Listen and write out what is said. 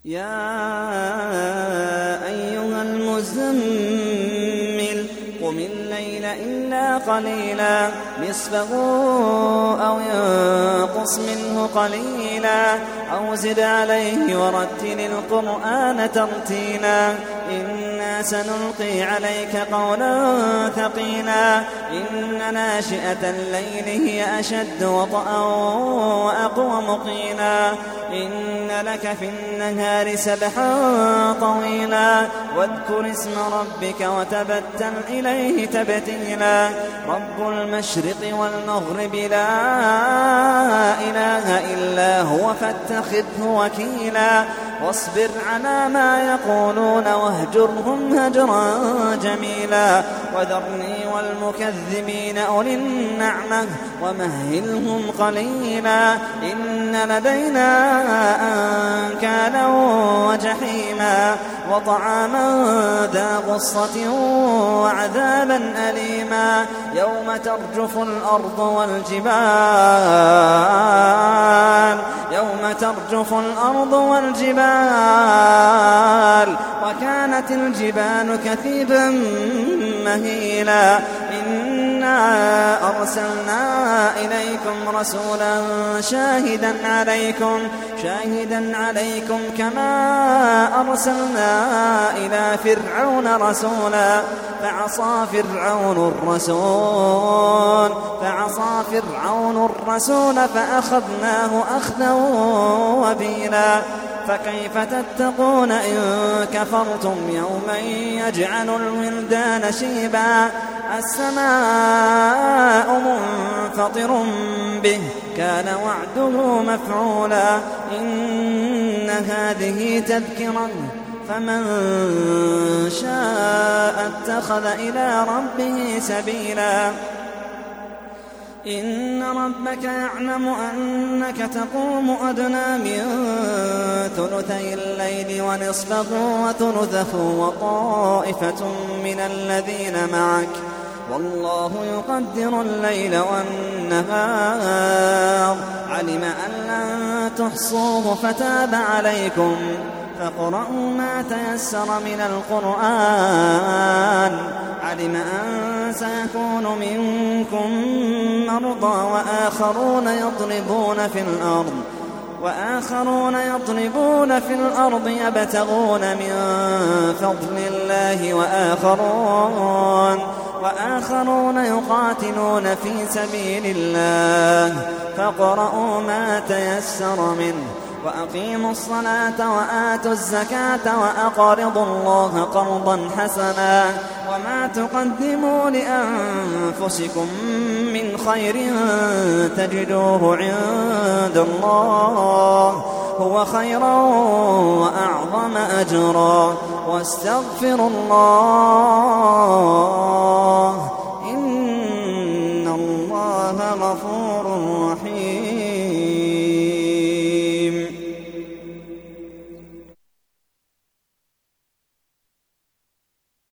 يا أيها المزمل قم الليل إلا قليلا نصفه أو ينقص منه قليلا أو زد عليه ورتل القرآن ترتيلا إنا سنلقي عليك قولا ثقيلا إن ناشئة الليل هي أشد وطئا وأقوم قيلا إن لك في النهار سبحا طويلا واذكر اسم ربك وتبتل إليه تبتيلا رب المشرق والمغرب لا إله إلا هو فاتخذه وكيلا واصبر على ما يقولون واهجرهم هجرا جميلا وذرني والمكذبين أولي النعمة ومهلهم قليلا إن لدينا أنكالا وجحيما وطعاما ذا غصة وعذابا أليما يوم ترجف الأرض والجبال وكانت الجبال كثيبا مهيلا إنا أرسلنا إليكم رسولا شاهدا عليكم كما أرسلنا إلى فرعون رسولا فعصى فرعون الرسول فأخذناه أخذا وبيلا فكيف تتقون إن كفرتم يوما يجعل الولدان شيبا السماء منفطر به كان وعده مفعولا إن هذه تذكرة فمن شاء اتخذ إلى ربه سبيلا إن ربك يعلم أنك تقوم أدنى من ثلثي الليل ونصفه وثلثه وطائفة من الذين معك والله يقدر الليل والنهار علم أن لن تحصوه فتاب عليكم فاقرؤوا ما تيسر من القرآن علم أن سيكون منكم مرضى وآخرون يضربون في الأرض يبتغون من فضل الله وآخرون يقاتلون في سبيل الله فاقرؤوا ما تيسر منه وأقيموا الصلاة وآتوا الزكاة وأقرضوا الله قرضا حسنا وما تقدموا لأنفسكم من خير تجدوه عند الله هو خيرا وأعظم أجرا واستغفروا الله